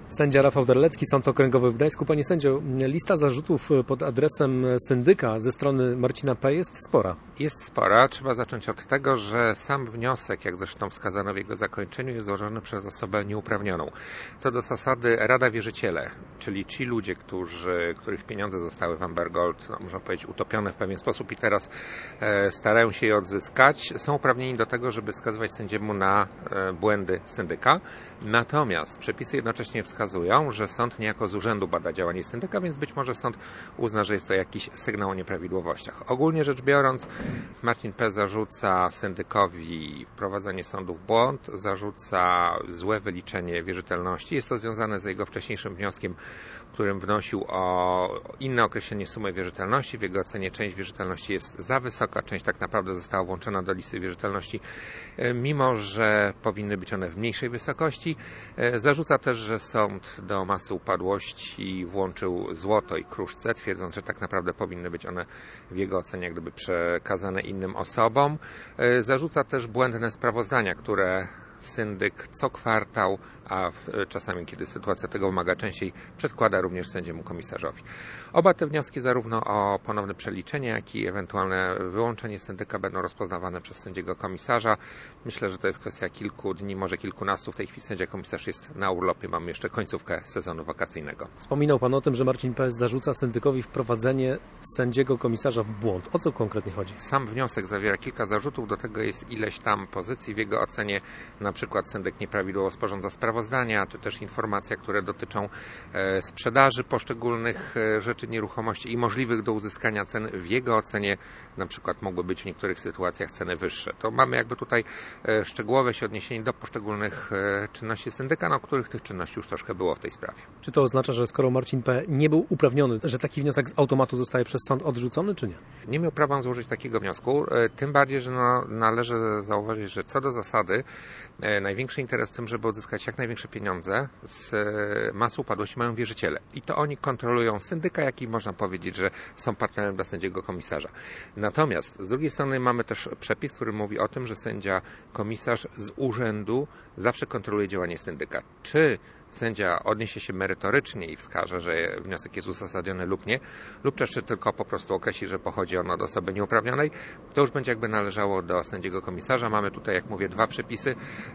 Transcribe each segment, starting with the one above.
Sędzia Rafał Terlecki, Sąd Okręgowy w Gdańsku. Panie sędzio, lista zarzutów pod adresem syndyka ze strony Marcina P. jest spora. Jest spora. Trzeba zacząć od tego, że sam wniosek, jak zresztą wskazano w jego zakończeniu, jest złożony przez osobę nieuprawnioną. Co do zasady Rada Wierzyciele, czyli ci ludzie, których pieniądze zostały w Amber Gold, można powiedzieć, utopione w pewien sposób i teraz starają się je odzyskać, są uprawnieni do tego, żeby wskazywać sędziemu na błędy syndyka. Natomiast przepisy jednocześnie wskazują, że sąd niejako z urzędu bada działanie syndyka, więc być może sąd uzna, że jest to jakiś sygnał o nieprawidłowościach. Ogólnie rzecz biorąc, Marcin P. zarzuca syndykowi wprowadzenie sądu w błąd, zarzuca złe wyliczenie wierzytelności. Jest to związane z jego wcześniejszym wnioskiem, w którym wnosił o inne określenie sumy wierzytelności. W jego ocenie część wierzytelności jest za wysoka, część tak naprawdę została włączona do listy wierzytelności, mimo że powinny być one w mniejszej wysokości. Zarzuca też, że sąd do masy upadłości włączył złoto i kruszce, twierdząc, że tak naprawdę powinny być one w jego ocenie jak gdyby przekazane innym osobom. Zarzuca też błędne sprawozdania, które syndyk co kwartał, a czasami, kiedy sytuacja tego wymaga częściej, przedkłada również sędziemu komisarzowi. Oba te wnioski, zarówno o ponowne przeliczenie, jak i ewentualne wyłączenie syndyka, będą rozpoznawane przez sędziego komisarza. Myślę, że to jest kwestia kilku dni, może kilkunastu. W tej chwili sędzia komisarz jest na urlopie, mamy jeszcze końcówkę sezonu wakacyjnego. Wspominał Pan o tym, że Marcin P. zarzuca syndykowi wprowadzenie sędziego komisarza w błąd. O co konkretnie chodzi? Sam wniosek zawiera kilka zarzutów, do tego jest ileś tam pozycji w jego ocenie. Na przykład syndyk nieprawidłowo sporządza sprawozdania, czy też informacje, które dotyczą sprzedaży poszczególnych rzeczy nieruchomości i możliwych do uzyskania cen. W jego ocenie na przykład mogły być w niektórych sytuacjach ceny wyższe. To mamy jakby tutaj szczegółowe się odniesienie do poszczególnych czynności syndyka, o których tych czynności już troszkę było w tej sprawie. Czy to oznacza, że skoro Marcin P. nie był uprawniony, że taki wniosek z automatu zostaje przez sąd odrzucony, czy nie? Nie miał prawa złożyć takiego wniosku, tym bardziej, że należy zauważyć, że co do zasady największy interes w tym, żeby odzyskać jak największe pieniądze z masy upadłości mają wierzyciele. I to oni kontrolują syndyka, jak i można powiedzieć, że są partnerem dla sędziego komisarza. Natomiast z drugiej strony mamy też przepis, który mówi o tym, że sędzia komisarz z urzędu zawsze kontroluje działanie syndyka. Czy sędzia odniesie się merytorycznie i wskaże, że wniosek jest uzasadniony lub nie, lub też czy tylko po prostu określi, że pochodzi on od osoby nieuprawnionej, to już będzie jakby należało do sędziego komisarza. Mamy tutaj, jak mówię, dwa przepisy.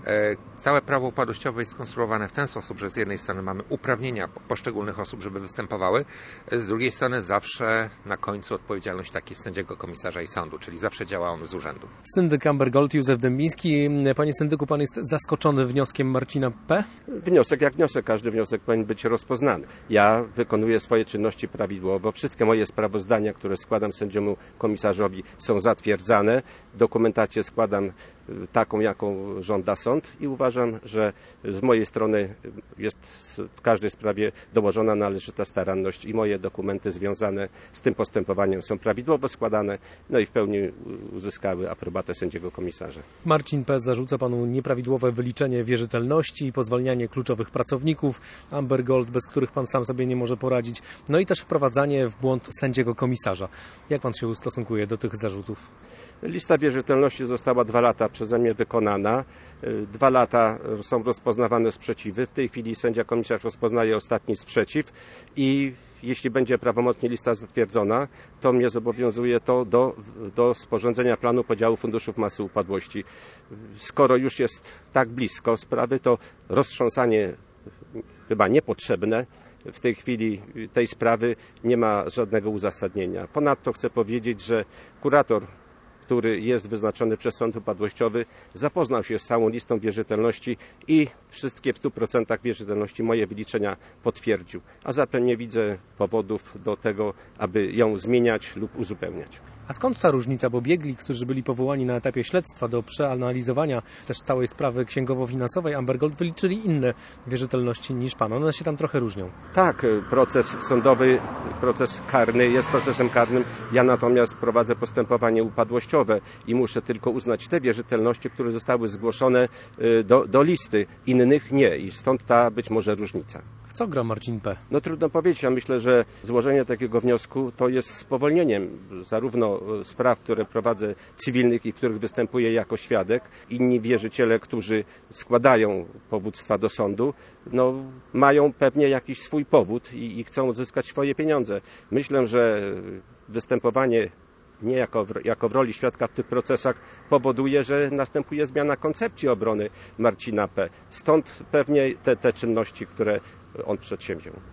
Całe prawo upadłościowe jest skonstruowane w ten sposób, że z jednej strony mamy uprawnienia poszczególnych osób, żeby występowały, z drugiej strony zawsze na końcu odpowiedzialność tak jest sędziego komisarza i sądu, czyli zawsze działa on z urzędu. Syndyk Amber Gold Józef Dębiński. Panie syndyku, pan jest zaskoczony wnioskiem Marcina P.? Wniosek jak wniosek. Każdy wniosek powinien być rozpoznany. Ja wykonuję swoje czynności prawidłowo. Wszystkie moje sprawozdania, które składam sędziemu komisarzowi, są zatwierdzane. Dokumentację składam taką, jaką żąda sąd i uważam, że z mojej strony jest w każdej sprawie dołożona należyta staranność i moje dokumenty związane z tym postępowaniem są prawidłowo składane, no i w pełni uzyskały aprobatę sędziego komisarza. Marcin P. zarzuca panu nieprawidłowe wyliczenie wierzytelności, pozwalnianie kluczowych pracowników Amber Gold, bez których pan sam sobie nie może poradzić, no i też wprowadzanie w błąd sędziego komisarza. Jak pan się ustosunkuje do tych zarzutów? Lista wierzytelności została 2 lata przeze mnie wykonana. 2 lata są rozpoznawane sprzeciwy. W tej chwili sędzia komisarz rozpoznaje ostatni sprzeciw i jeśli będzie prawomocnie lista zatwierdzona, to mnie zobowiązuje to do sporządzenia planu podziału funduszów masy upadłości. Skoro już jest tak blisko sprawy, to roztrząsanie chyba niepotrzebne. W tej chwili tej sprawy nie ma żadnego uzasadnienia. Ponadto chcę powiedzieć, że kurator, który jest wyznaczony przez sąd upadłościowy, zapoznał się z całą listą wierzytelności i wszystkie w 100% wierzytelności moje wyliczenia potwierdził. A zatem nie widzę powodów do tego, aby ją zmieniać lub uzupełniać. A skąd ta różnica? Bo biegli, którzy byli powołani na etapie śledztwa do przeanalizowania też całej sprawy księgowo-finansowej, Amber Gold wyliczyli inne wierzytelności niż pan. One się tam trochę różnią. Tak, proces sądowy, proces karny jest procesem karnym. Ja natomiast prowadzę postępowanie upadłościowe. wierzytelnościowe i muszę tylko uznać te wierzytelności, które zostały zgłoszone do listy, innych nie i stąd ta być może różnica. W co gra Marcin P.? No trudno powiedzieć, ja myślę, że złożenie takiego wniosku to jest spowolnieniem zarówno spraw, które prowadzę cywilnych i w których występuję jako świadek. Inni wierzyciele, którzy składają powództwa do sądu, no, mają pewnie jakiś swój powód i chcą uzyskać swoje pieniądze. Myślę, że występowanie nie jako w roli świadka w tych procesach powoduje, że następuje zmiana koncepcji obrony Marcina P. Stąd pewnie te czynności, które on przedsięwziął.